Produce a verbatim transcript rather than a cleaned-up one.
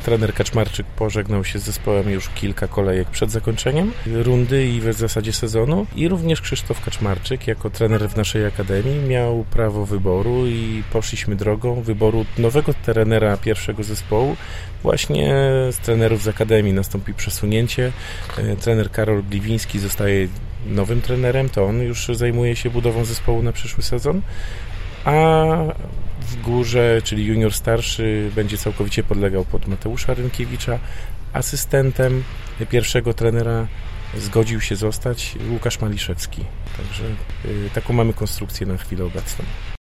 trener Kaczmarczyk pożegnał się z zespołem już kilka kolejek przed zakończeniem rundy i w zasadzie sezonu. I również Krzysztof Kaczmarczyk jako trener w naszej akademii miał prawo wyboru i poszliśmy drogą wyboru nowego trenera pierwszego zespołu. Właśnie z trenerów z akademii nastąpi przesunięcie. Trener Karol Gliwiński zostaje nowym trenerem, to on już zajmuje się budową zespołu na przyszły sezon. A w górze, czyli junior starszy, będzie całkowicie podlegał pod Mateusza Rynkiewicza. Asystentem pierwszego trenera zgodził się zostać Łukasz Maliszewski. Także y, taką mamy konstrukcję na chwilę obecną.